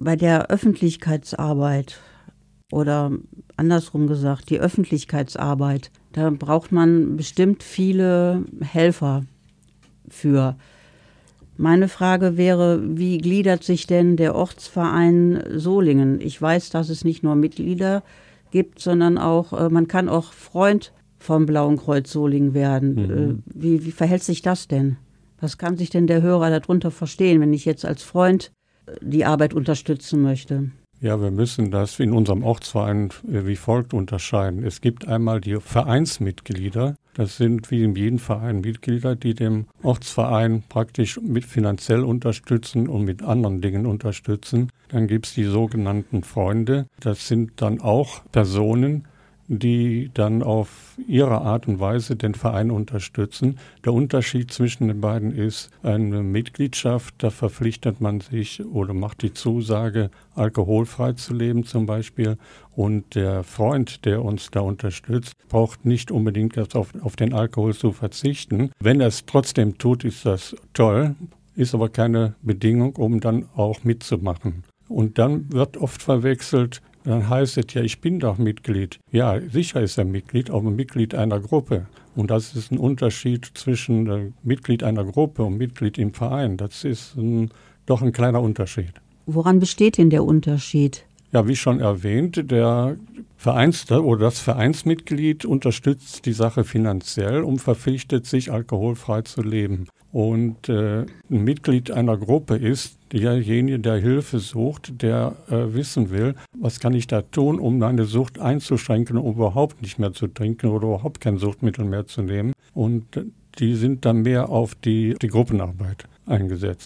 Bei der Öffentlichkeitsarbeit oder andersrum gesagt, die Öffentlichkeitsarbeit, da braucht man bestimmt viele Helfer für. Meine Frage wäre, wie gliedert sich denn der Ortsverein Solingen? Ich weiß, dass es nicht nur Mitglieder gibt, sondern auch, man kann auch Freund vom Blauen Kreuz Solingen werden. Wie verhält sich das denn? Was kann sich denn der Hörer darunter verstehen, wenn ich jetzt als Freund die Arbeit unterstützen möchte? Ja, wir müssen das in unserem Ortsverein wie folgt unterscheiden. Es gibt einmal die Vereinsmitglieder. Das sind wie in jedem Verein Mitglieder, die dem Ortsverein praktisch mit finanziell unterstützen und mit anderen Dingen unterstützen. Dann gibt es die sogenannten Freunde. Das sind dann auch Personen, die dann auf ihre Art und Weise den Verein unterstützen. Der Unterschied zwischen den beiden ist eine Mitgliedschaft, da verpflichtet man sich oder macht die Zusage, alkoholfrei zu leben zum Beispiel. Und der Freund, der uns da unterstützt, braucht nicht unbedingt auf den Alkohol zu verzichten. Wenn er es trotzdem tut, ist das toll, ist aber keine Bedingung, um dann auch mitzumachen. Und dann wird oft verwechselt, dann heißt es ja, ich bin doch Mitglied. Ja, sicher ist er Mitglied, aber Mitglied einer Gruppe. Und das ist ein Unterschied zwischen Mitglied einer Gruppe und Mitglied im Verein. Das ist doch ein kleiner Unterschied. Woran besteht denn der Unterschied? Ja, wie schon erwähnt, das Vereinsmitglied unterstützt die Sache finanziell und verpflichtet sich, alkoholfrei zu leben. Und ein Mitglied einer Gruppe ist derjenige, der Hilfe sucht, der wissen will, was kann ich da tun, um meine Sucht einzuschränken, um überhaupt nicht mehr zu trinken oder überhaupt kein Suchtmittel mehr zu nehmen. Und die sind dann mehr auf die Gruppenarbeit eingesetzt.